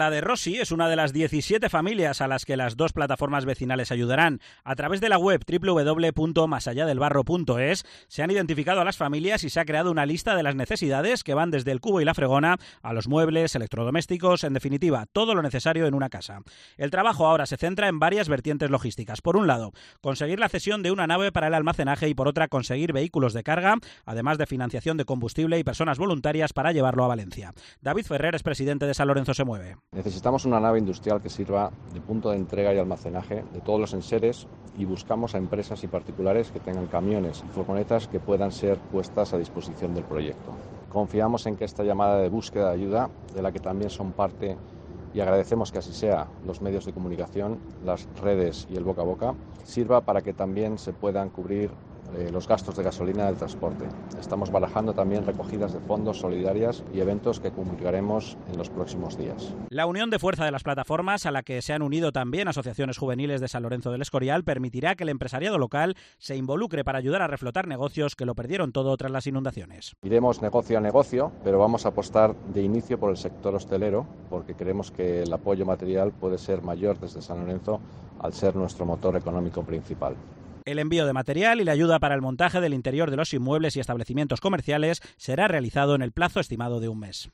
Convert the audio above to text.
La de Rossi es una de las 17 familias a las que las dos plataformas vecinales ayudarán. A través de la web www.masalladelbarro.es se han identificado a las familias y se ha creado una lista de las necesidades que van desde el cubo y la fregona a los muebles, electrodomésticos, en definitiva, todo lo necesario en una casa. El trabajo ahora se centra en varias vertientes logísticas. Por un lado, conseguir la cesión de una nave para el almacenaje y por otra, conseguir vehículos de carga, además de financiación de combustible y personas voluntarias para llevarlo a Valencia. David Ferrer es presidente de San Lorenzo Se Mueve. Necesitamos una nave industrial que sirva de punto de entrega y almacenaje de todos los enseres y buscamos a empresas y particulares que tengan camiones y furgonetas que puedan ser puestas a disposición del proyecto. Confiamos en que esta llamada de búsqueda de ayuda, de la que también son parte, y agradecemos que así sea, los medios de comunicación, las redes y el boca a boca, sirva para que también se puedan cubrir los gastos de gasolina del transporte. Estamos barajando también recogidas de fondos solidarias y eventos que comunicaremos en los próximos días. La unión de fuerza de las plataformas, a la que se han unido también asociaciones juveniles de San Lorenzo del Escorial, permitirá que el empresariado local se involucre para ayudar a reflotar negocios que lo perdieron todo tras las inundaciones. Iremos negocio a negocio, pero vamos a apostar de inicio por el sector hostelero, porque creemos que el apoyo material puede ser mayor desde San Lorenzo al ser nuestro motor económico principal. El envío de material y la ayuda para el montaje del interior de los inmuebles y establecimientos comerciales será realizado en el plazo estimado de un mes.